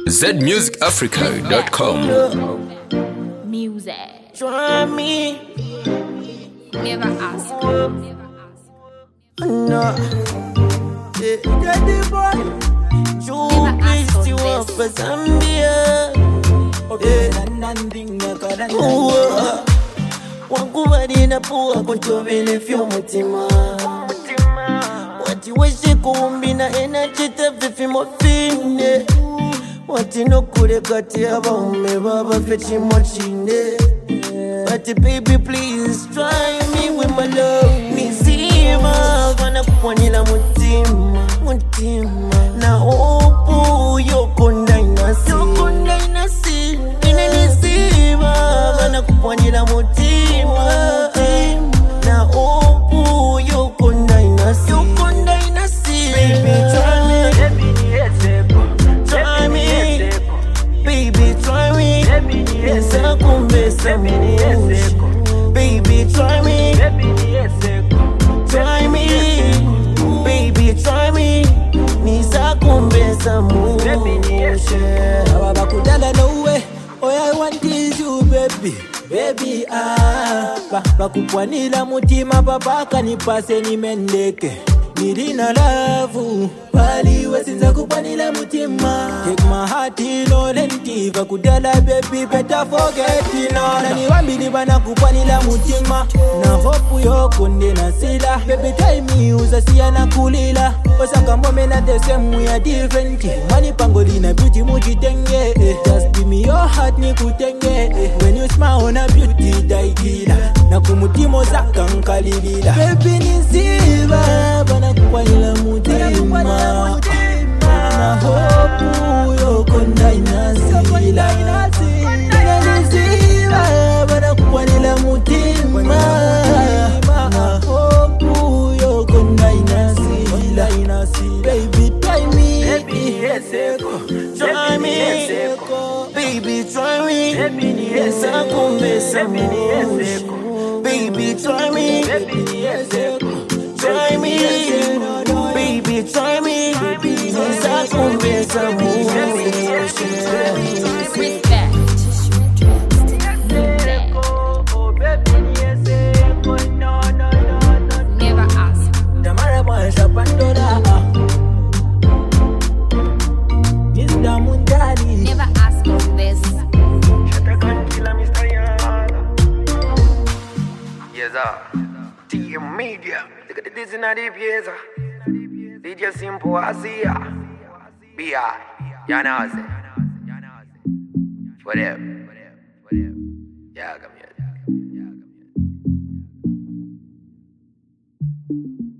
zmusicafrica.com. Music. Try me. Never ask. No. Daddy boy. You please you up for Zambia. Wakubali na puwa kuchobele fyo mutima. Wati weshe kuumbina energy tefifi mofine. Wati no kure kati abaume baba fechi mochine. But baby please try me with my love. Nizima gonna kupwanila mutima. Na opu yoko ndainasi. Ine nizima gonna kupwanila mutima. Na opu yoko ndainasi. Baby try me. Try me. Baby try me. Nisa kumbesa mushi. Baby try me. Try me. Baby try me. Nisa kumbesa mushi. Bakudala no way. All I want is you, baby. Baby, bakupwanila mutima babaka nipase nimendeke. Nirina lavu, pali wesinza kupwanila mutima. Take my heart in all empty. Bakudala baby, better forget it. Nani wambili bana kupwanila mutima. Na hopu yoko ndena sila. Baby tell me uzasiya na kulila. Osaka mbome na the same we are different. Mani pangoli na beauty mujitenge. Just give me your heart ni kutenge. When you smile on a beauty daigila. Na kumutimo zaka nkalilila. Baby niziba bana kupwanila mutima. Na hopu yoko ndaina sila. Niziba bana kupwanila mutima. Na hopu yoko ndaina sila. Baby try me. Try me. Baby try me. Nisa kumbesa mushi. Baby try me. Try me. Baby try me. Nisa kumbesa mushi. Respect. Never ask. Damara mwansha pandora. Mr. Mundani. Never ask for this. TM Media. Look at this in the pieza. DJ Simple Asia. B.I. Yanaze. Whatever. Yeah, come here.